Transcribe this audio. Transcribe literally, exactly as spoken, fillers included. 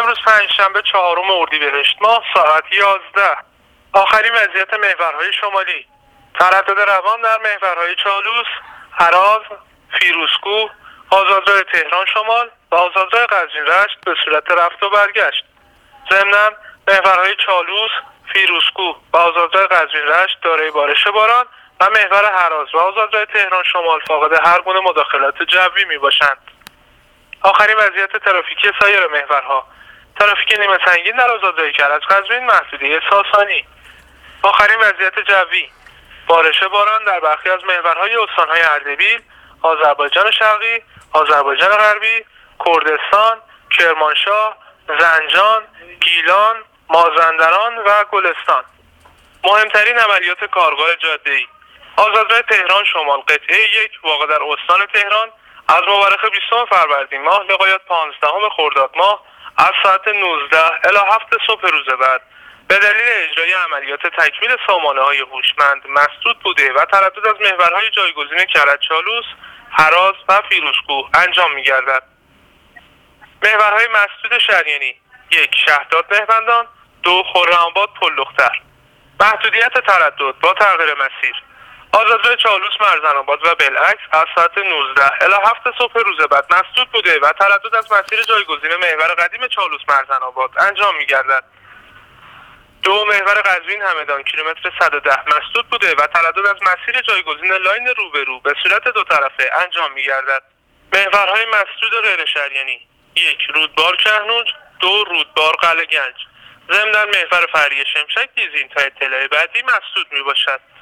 امروز پنجشنبه چهارم اردیبهشت ماه ساعت یازده. آخرین وضعیت محورهای شمالی: تردد روان در محورهای چالوس، هراز، فیروزکوه، آزادراه تهران شمال و آزادراه قزوین رشت به صورت رفت و برگشت. ضمناً محورهای چالوس، فیروزکوه و آزادراه قزوین رشت دارای بارش باران و محور هراز و آزادراه تهران شمال فاقد هر گونه مداخلات جوی می باشند. آخرین وضعیت ترافیکی سایر محورها: ترافیک نیمه سنگین در آزادراه کرج قزوین محدوده ساسانی. آخرین وضعیت جوی: بارش باران در برخی از محورهای استانهای اردبیل، آذربایجان شرقی، آذربایجان غربی، کردستان، کرمانشاه، زنجان، گیلان، مازندران و گلستان. مهمترین عملیات کارگاه جاده‌ای: آزادراه تهران شمال قطعه یک واقع در استان تهران از مورخ بیستم فروردین ماه لغایت پانزدهم خرداد ماه از ساعت نوزده الی هفت صبح روز بعد به دلیل اجرای عملیات تکمیل سامانه‌های هوشمند مسدود بوده و تردد از محورهای جایگزین کرج چالوس، هراز و فیروزکوه انجام می‌گردد. محورهای مسدود شریانی: یک شهداد مهمندان، دو خرم‌آباد پلدختر. محدودیت تردد با تغییر مسیر: آزادراه چالوس مرزن‌آباد و بالعکس از ساعت نوزده الی هفت صبح روز بعد مسدود بوده و تردد از مسیر جایگزین محور قدیم چالوس مرزن‌آباد انجام می‌گردد. دو محور قزوین همدان کیلومتر صد و ده مسدود بوده و تردد از مسیر جایگزین لاین روبرو به صورت دو طرفه انجام می‌گردد. محورهای مسدود غیر شریانی: یک رودبار کهنوج، دو رودبار قلعه گنج. ضمن محور فرعی شمشک دیزین تا اطلاع بعدی مسدود میباشد.